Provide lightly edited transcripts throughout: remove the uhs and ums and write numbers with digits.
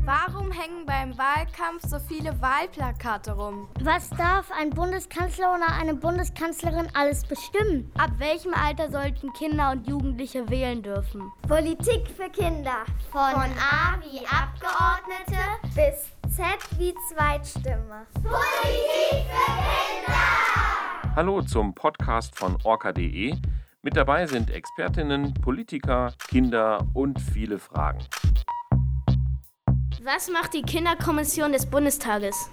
Warum hängen beim Wahlkampf so viele Wahlplakate rum? Was darf ein Bundeskanzler oder eine Bundeskanzlerin alles bestimmen? Ab welchem Alter sollten Kinder und Jugendliche wählen dürfen? Politik für Kinder. Von A wie Abgeordnete bis Z wie Zweitstimme. Politik für Kinder! Hallo zum Podcast von orca.de. Mit dabei sind Expertinnen, Politiker, Kinder und viele Fragen. Was macht die Kinderkommission des Bundestages?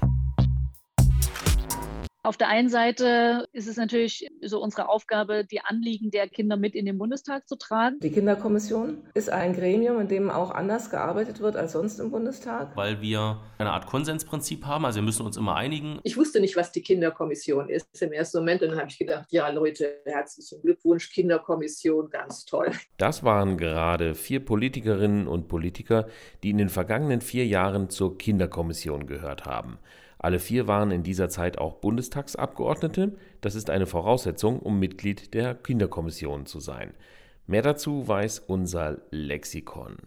Auf der einen Seite ist es natürlich so unsere Aufgabe, die Anliegen der Kinder mit in den Bundestag zu tragen. Die Kinderkommission ist ein Gremium, in dem auch anders gearbeitet wird als sonst im Bundestag. Weil wir eine Art Konsensprinzip haben, also wir müssen uns immer einigen. Ich wusste nicht, was die Kinderkommission ist im ersten Moment und dann habe ich gedacht, ja Leute, herzlichen Glückwunsch, Kinderkommission, ganz toll. Das waren gerade 4 Politikerinnen und Politiker, die in den vergangenen 4 Jahren zur Kinderkommission gehört haben. Alle 4 waren in dieser Zeit auch Bundestagsabgeordnete. Das ist eine Voraussetzung, um Mitglied der Kinderkommission zu sein. Mehr dazu weiß unser Lexikon.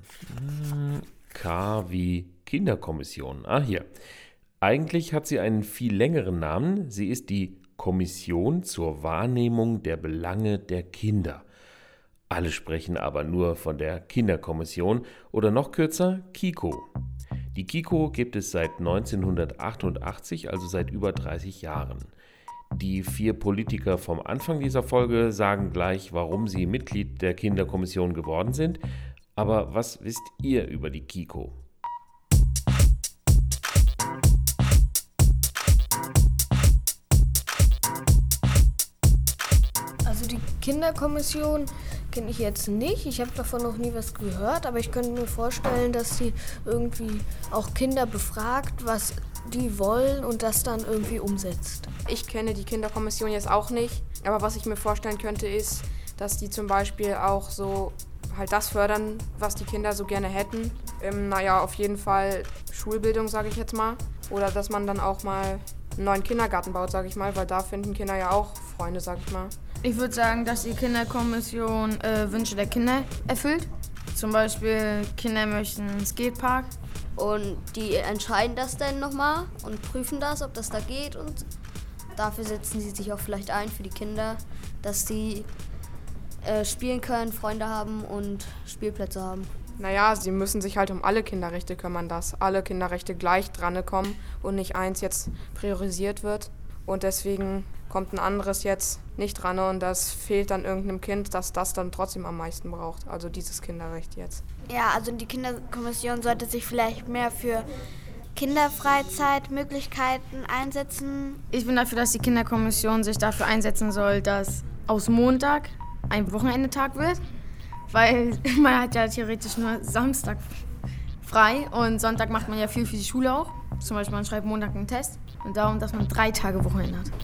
K wie Kinderkommission. Hier. Eigentlich hat sie einen viel längeren Namen. Sie ist die Kommission zur Wahrnehmung der Belange der Kinder. Alle sprechen aber nur von der Kinderkommission oder noch kürzer KiKo. Die KiKo gibt es seit 1988, also seit über 30 Jahren. Die 4 Politiker vom Anfang dieser Folge sagen gleich, warum sie Mitglied der Kinderkommission geworden sind. Aber was wisst ihr über die KiKo? Also die Kinderkommission kenne ich jetzt nicht. Ich habe davon noch nie was gehört, aber ich könnte mir vorstellen, dass sie irgendwie auch Kinder befragt, was die wollen und das dann irgendwie umsetzt. Ich kenne die Kinderkommission jetzt auch nicht, aber was ich mir vorstellen könnte, ist, dass die zum Beispiel auch so halt das fördern, was die Kinder so gerne hätten. Auf jeden Fall Schulbildung, sage ich jetzt mal. Oder dass man dann auch mal einen neuen Kindergarten baut, sage ich mal, weil da finden Kinder ja auch Freunde, sage ich mal. Ich würde sagen, dass die Kinderkommission Wünsche der Kinder erfüllt. Zum Beispiel, Kinder möchten einen Skatepark. Und die entscheiden das dann nochmal und prüfen das, ob das da geht. Und dafür setzen sie sich auch vielleicht ein für die Kinder, dass sie spielen können, Freunde haben und Spielplätze haben. Sie müssen sich halt um alle Kinderrechte kümmern, dass alle Kinderrechte gleich dran kommen und nicht eins jetzt priorisiert wird. Und deswegen kommt ein anderes jetzt nicht dran und das fehlt dann irgendeinem Kind, das dann trotzdem am meisten braucht, also dieses Kinderrecht jetzt. Ja, also die Kinderkommission sollte sich vielleicht mehr für Kinderfreizeitmöglichkeiten einsetzen. Ich bin dafür, dass die Kinderkommission sich dafür einsetzen soll, dass aus Montag ein Wochenendetag wird, weil man hat ja theoretisch nur Samstag frei und Sonntag macht man ja viel für die Schule auch. Zum Beispiel man schreibt Montag einen Test und darum, dass man 3 Tage Wochenende hat.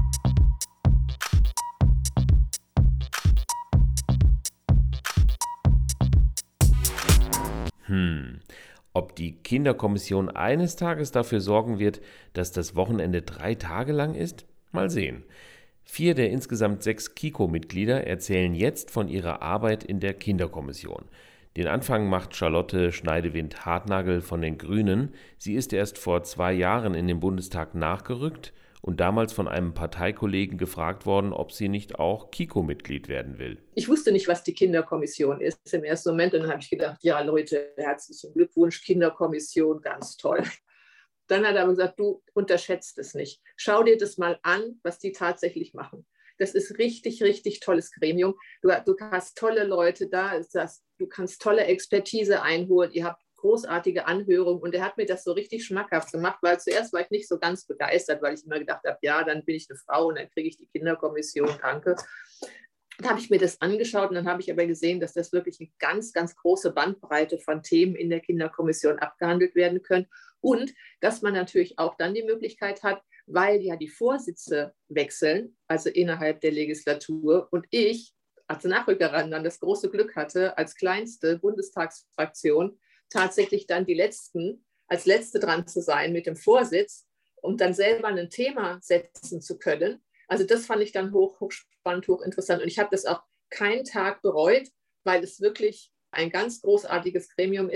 Ob die Kinderkommission eines Tages dafür sorgen wird, dass das Wochenende 3 Tage lang ist? Mal sehen. 4 der insgesamt 6 KiKo-Mitglieder erzählen jetzt von ihrer Arbeit in der Kinderkommission. Den Anfang macht Charlotte Schneidewind-Hartnagel von den Grünen. Sie ist erst vor 2 Jahren in den Bundestag nachgerückt und damals von einem Parteikollegen gefragt worden, ob sie nicht auch KiKo-Mitglied werden will. Ich wusste nicht, was die Kinderkommission ist im ersten Moment und dann habe ich gedacht, ja Leute, herzlichen Glückwunsch, Kinderkommission, ganz toll. Dann hat er aber gesagt, du unterschätzt es nicht. Schau dir das mal an, was die tatsächlich machen. Das ist richtig, richtig tolles Gremium. Du hast tolle Leute da, du kannst tolle Expertise einholen, ihr habt großartige Anhörungen und er hat mir das so richtig schmackhaft gemacht, weil zuerst war ich nicht so ganz begeistert, weil ich immer gedacht habe, ja, dann bin ich eine Frau und dann kriege ich die Kinderkommission, danke. Dann habe ich mir das angeschaut und dann habe ich aber gesehen, dass das wirklich eine ganz, ganz große Bandbreite von Themen in der Kinderkommission abgehandelt werden können und dass man natürlich auch dann die Möglichkeit hat, weil ja die Vorsitze wechseln, also innerhalb der Legislatur und ich als Nachrückerin dann das große Glück hatte, als kleinste Bundestagsfraktion tatsächlich dann als Letzte dran zu sein mit dem Vorsitz, um dann selber ein Thema setzen zu können. Also das fand ich dann hochspannend, hochinteressant. Und ich habe das auch keinen Tag bereut, weil es wirklich ein ganz großartiges Gremium ist,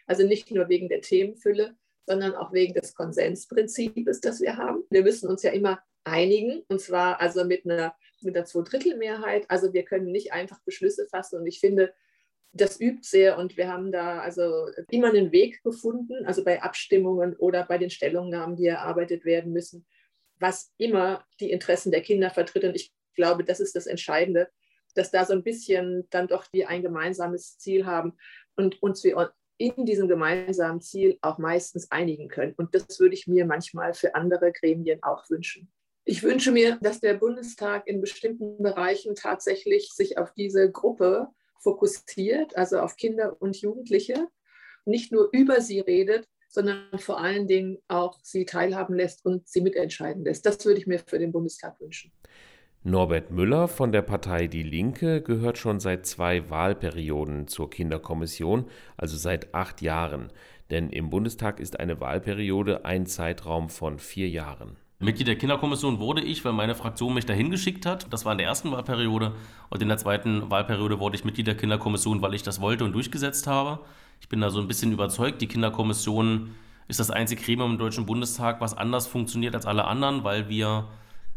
Also nicht nur wegen der Themenfülle, sondern auch wegen des Konsensprinzips, das wir haben. Wir müssen uns ja immer einigen, und zwar also mit einer Zweidrittelmehrheit. Also wir können nicht einfach Beschlüsse fassen, und ich finde, das übt sehr, und wir haben da also immer einen Weg gefunden, also bei Abstimmungen oder bei den Stellungnahmen, die erarbeitet werden müssen, was immer die Interessen der Kinder vertritt. Und ich glaube, das ist das Entscheidende, dass da so ein bisschen dann doch wir ein gemeinsames Ziel haben und uns wir in diesem gemeinsamen Ziel auch meistens einigen können. Und das würde ich mir manchmal für andere Gremien auch wünschen. Ich wünsche mir, dass der Bundestag in bestimmten Bereichen tatsächlich sich auf diese Gruppe fokussiert, also auf Kinder und Jugendliche, nicht nur über sie redet, sondern vor allen Dingen auch sie teilhaben lässt und sie mitentscheiden lässt. Das würde ich mir für den Bundestag wünschen. Norbert Müller von der Partei Die Linke gehört schon seit 2 Wahlperioden zur Kinderkommission, also seit 8 Jahren. Denn im Bundestag ist eine Wahlperiode ein Zeitraum von 4 Jahren. Mitglied der Kinderkommission wurde ich, weil meine Fraktion mich dahin geschickt hat. Das war in der ersten Wahlperiode. Und in der zweiten Wahlperiode wurde ich Mitglied der Kinderkommission, weil ich das wollte und durchgesetzt habe. Ich bin da so ein bisschen überzeugt. Die Kinderkommission ist das einzige Gremium im Deutschen Bundestag, was anders funktioniert als alle anderen, weil wir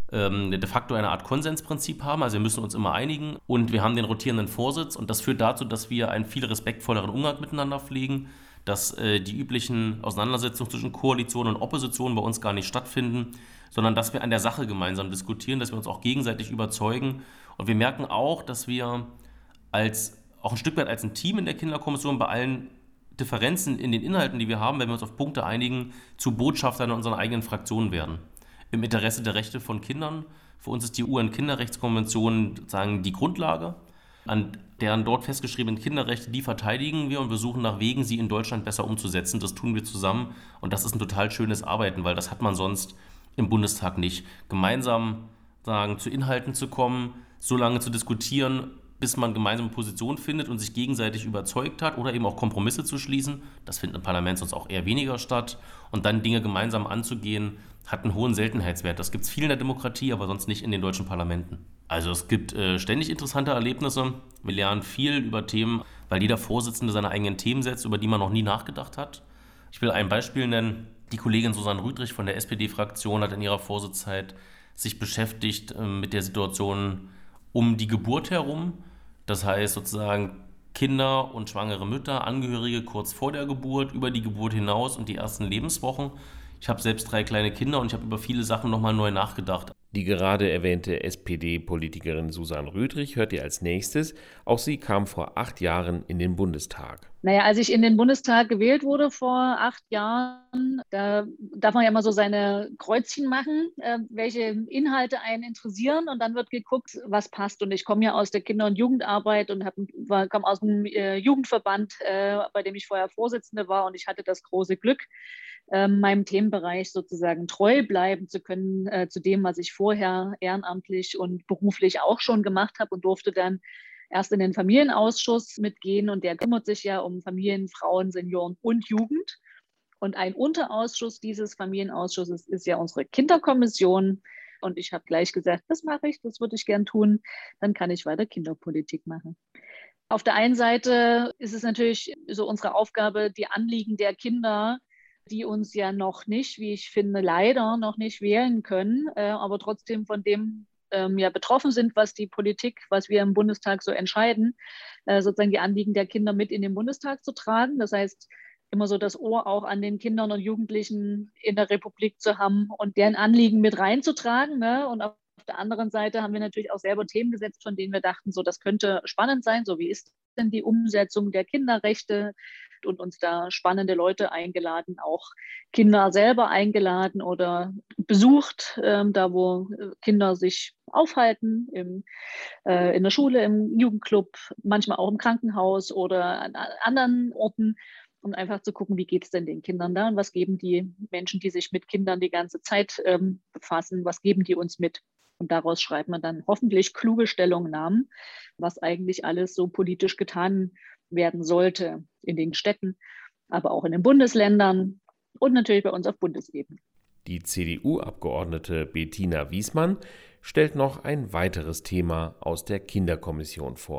de facto eine Art Konsensprinzip haben. Also wir müssen uns immer einigen. Und wir haben den rotierenden Vorsitz. Und das führt dazu, dass wir einen viel respektvolleren Umgang miteinander pflegen, dass die üblichen Auseinandersetzungen zwischen Koalition und Opposition bei uns gar nicht stattfinden, sondern dass wir an der Sache gemeinsam diskutieren, dass wir uns auch gegenseitig überzeugen. Und wir merken auch, dass wir auch ein Stück weit als ein Team in der Kinderkommission bei allen Differenzen in den Inhalten, die wir haben, wenn wir uns auf Punkte einigen, zu Botschaftern in unseren eigenen Fraktionen werden. Im Interesse der Rechte von Kindern. Für uns ist die UN-Kinderrechtskonvention sozusagen die Grundlage. An deren dort festgeschriebenen Kinderrechte, die verteidigen wir, und wir suchen nach Wegen, sie in Deutschland besser umzusetzen. Das tun wir zusammen, und das ist ein total schönes Arbeiten, weil das hat man sonst im Bundestag nicht. Gemeinsam zu Inhalten zu kommen, so lange zu diskutieren, bis man gemeinsame Positionen findet und sich gegenseitig überzeugt hat, oder eben auch Kompromisse zu schließen. Das findet im Parlament sonst auch eher weniger statt. Und dann Dinge gemeinsam anzugehen, hat einen hohen Seltenheitswert. Das gibt es viel in der Demokratie, aber sonst nicht in den deutschen Parlamenten. Also es gibt ständig interessante Erlebnisse. Wir lernen viel über Themen, weil jeder Vorsitzende seine eigenen Themen setzt, über die man noch nie nachgedacht hat. Ich will ein Beispiel nennen. Die Kollegin Susanne Rüdrich von der SPD-Fraktion hat in ihrer Vorsitzzeit sich beschäftigt mit der Situation um die Geburt herum. Das heißt sozusagen Kinder und schwangere Mütter, Angehörige kurz vor der Geburt, über die Geburt hinaus und die ersten Lebenswochen. Ich habe selbst 3 kleine Kinder und ich habe über viele Sachen nochmal neu nachgedacht. Die gerade erwähnte SPD-Politikerin Susanne Rüdrich hört ihr als nächstes. Auch sie kam vor 8 Jahren in den Bundestag. Naja, als ich in den Bundestag gewählt wurde vor 8 Jahren, da darf man ja immer so seine Kreuzchen machen, welche Inhalte einen interessieren, und dann wird geguckt, was passt. Und ich komme ja aus der Kinder- und Jugendarbeit und komme aus einem Jugendverband, bei dem ich vorher Vorsitzende war, und ich hatte das große Glück, meinem Themenbereich sozusagen treu bleiben zu können, zu dem, was ich vorher ehrenamtlich und beruflich auch schon gemacht habe, und durfte dann erst in den Familienausschuss mitgehen, und der kümmert sich ja um Familien, Frauen, Senioren und Jugend. Und ein Unterausschuss dieses Familienausschusses ist ja unsere Kinderkommission. Und ich habe gleich gesagt, das mache ich, das würde ich gern tun, dann kann ich weiter Kinderpolitik machen. Auf der einen Seite ist es natürlich so unsere Aufgabe, die Anliegen der Kinder, die uns ja noch nicht, wie ich finde, leider noch nicht wählen können, aber trotzdem von dem betroffen sind, was die Politik, was wir im Bundestag so entscheiden, sozusagen die Anliegen der Kinder mit in den Bundestag zu tragen. Das heißt, immer so das Ohr auch an den Kindern und Jugendlichen in der Republik zu haben und deren Anliegen mit reinzutragen. Ne? Und auf der anderen Seite haben wir natürlich auch selber Themen gesetzt, von denen wir dachten, so das könnte spannend sein. So wie ist denn die Umsetzung der Kinderrechte? Und uns da spannende Leute eingeladen, auch Kinder selber eingeladen oder besucht, da wo Kinder sich aufhalten, in der Schule, im Jugendclub, manchmal auch im Krankenhaus oder an anderen Orten, um einfach zu gucken, wie geht es denn den Kindern da und was geben die Menschen, die sich mit Kindern die ganze Zeit befassen, was geben die uns mit? Und daraus schreibt man dann hoffentlich kluge Stellungnahmen, was eigentlich alles so politisch getan werden sollte in den Städten, aber auch in den Bundesländern und natürlich bei uns auf Bundesebene. Die CDU-Abgeordnete Bettina Wiesmann stellt noch ein weiteres Thema aus der Kinderkommission vor.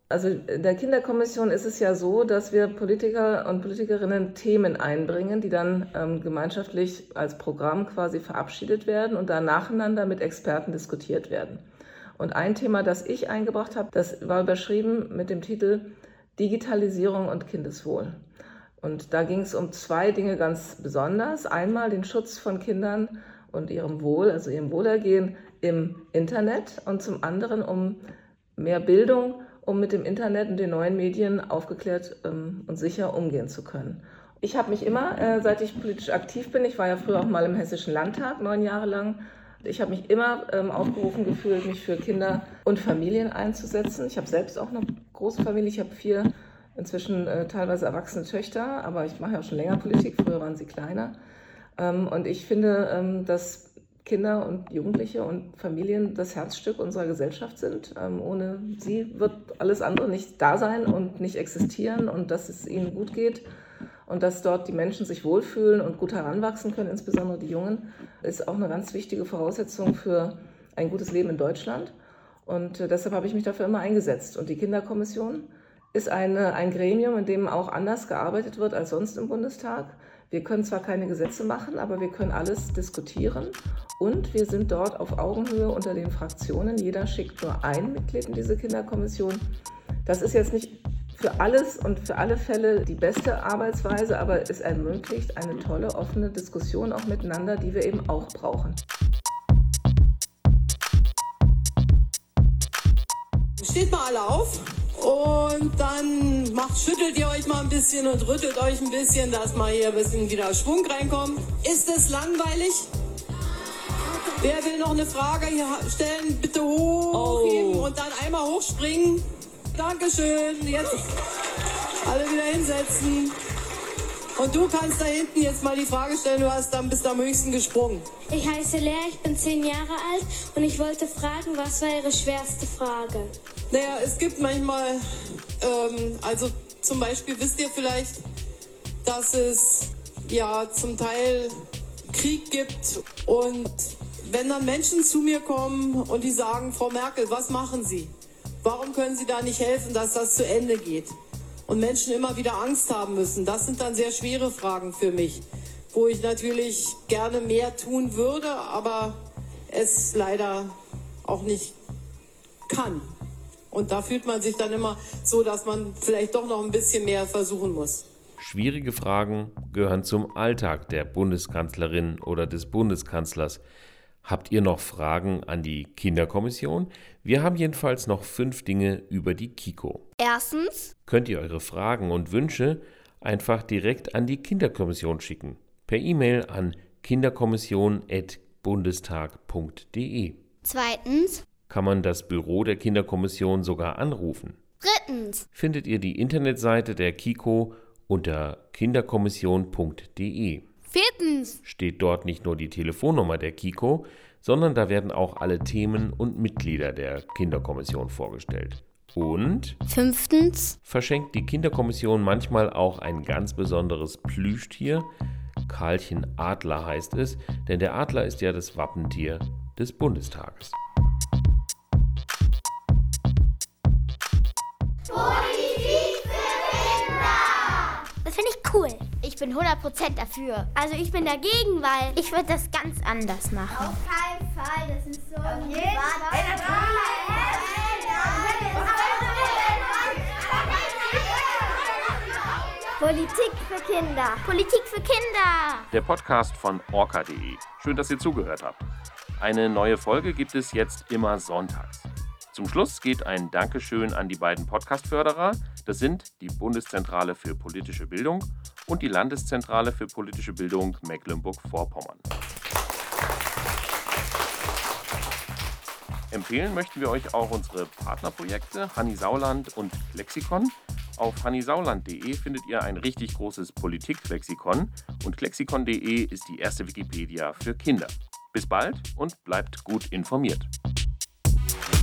Also in der Kinderkommission ist es ja so, dass wir Politiker und Politikerinnen Themen einbringen, die dann gemeinschaftlich als Programm quasi verabschiedet werden und dann nacheinander mit Experten diskutiert werden. Und ein Thema, das ich eingebracht habe, das war überschrieben mit dem Titel Digitalisierung und Kindeswohl. Und da ging es um 2 Dinge ganz besonders. Einmal den Schutz von Kindern und ihrem Wohl, also ihrem Wohlergehen im Internet, und zum anderen um mehr Bildung, um mit dem Internet und den neuen Medien aufgeklärt und sicher umgehen zu können. Ich habe mich immer, seit ich politisch aktiv bin, ich war ja früher auch mal im Hessischen Landtag 9 Jahre lang, ich habe mich immer aufgerufen gefühlt, mich für Kinder und Familien einzusetzen. Ich habe selbst auch eine große Familie, ich habe 4 inzwischen teilweise erwachsene Töchter, aber ich mache ja auch schon länger Politik, früher waren sie kleiner. Und ich finde, dass Kinder und Jugendliche und Familien das Herzstück unserer Gesellschaft sind. Ohne sie wird alles andere nicht da sein und nicht existieren, und dass es ihnen gut geht und dass dort die Menschen sich wohlfühlen und gut heranwachsen können, insbesondere die Jungen, ist auch eine ganz wichtige Voraussetzung für ein gutes Leben in Deutschland. Und deshalb habe ich mich dafür immer eingesetzt. Und die Kinderkommission ist ein Gremium, in dem auch anders gearbeitet wird als sonst im Bundestag. Wir können zwar keine Gesetze machen, aber wir können alles diskutieren, und wir sind dort auf Augenhöhe unter den Fraktionen. Jeder schickt nur ein Mitglied in diese Kinderkommission. Das ist jetzt nicht für alles und für alle Fälle die beste Arbeitsweise, aber es ermöglicht eine tolle, offene Diskussion auch miteinander, die wir eben auch brauchen. Steht mal alle auf. Und dann schüttelt ihr euch mal ein bisschen und rüttelt euch ein bisschen, dass mal hier ein bisschen wieder Schwung reinkommt. Ist es langweilig? Wer will noch eine Frage hier stellen? Bitte hochheben und dann einmal hochspringen. Dankeschön. Jetzt alle wieder hinsetzen. Und du kannst da hinten jetzt mal die Frage stellen, bist am höchsten gesprungen. Ich heiße Lea, ich bin 10 Jahre alt und ich wollte fragen, was war Ihre schwerste Frage? Naja, es gibt manchmal, also zum Beispiel wisst ihr vielleicht, dass es ja zum Teil Krieg gibt, und wenn dann Menschen zu mir kommen und die sagen, Frau Merkel, was machen Sie? Warum können Sie da nicht helfen, dass das zu Ende geht? Und Menschen immer wieder Angst haben müssen. Das sind dann sehr schwere Fragen für mich, wo ich natürlich gerne mehr tun würde, aber es leider auch nicht kann. Und da fühlt man sich dann immer so, dass man vielleicht doch noch ein bisschen mehr versuchen muss. Schwierige Fragen gehören zum Alltag der Bundeskanzlerin oder des Bundeskanzlers. Habt ihr noch Fragen an die Kinderkommission? Wir haben jedenfalls noch 5 Dinge über die KiKo. Erstens könnt ihr eure Fragen und Wünsche einfach direkt an die Kinderkommission schicken. Per E-Mail an kinderkommission@bundestag.de. Zweitens kann man das Büro der Kinderkommission sogar anrufen. Drittens findet ihr die Internetseite der KiKo unter kinderkommission.de. Viertens steht dort nicht nur die Telefonnummer der KiKo, sondern da werden auch alle Themen und Mitglieder der Kinderkommission vorgestellt. Und fünftens verschenkt die Kinderkommission manchmal auch ein ganz besonderes Plüschtier. Karlchen Adler heißt es, denn der Adler ist ja das Wappentier des Bundestages. Politik für Kinder! Das finde ich cool. Ich bin 100% dafür. Also ich bin dagegen, weil ich würde das ganz anders machen. Auf keinen Fall, das ist so ein Politik für Kinder. Politik für Kinder. Der Podcast von orca.de. Schön, dass ihr zugehört habt. Eine neue Folge gibt es jetzt immer sonntags. Zum Schluss geht ein Dankeschön an die beiden Podcast-Förderer. Das sind die Bundeszentrale für politische Bildung und die Landeszentrale für politische Bildung Mecklenburg-Vorpommern. Empfehlen möchten wir euch auch unsere Partnerprojekte Hanni Sauland und Klexikon. Auf hannisauland.de findet ihr ein richtig großes Politik-Klexikon und klexikon.de ist die erste Wikipedia für Kinder. Bis bald und bleibt gut informiert.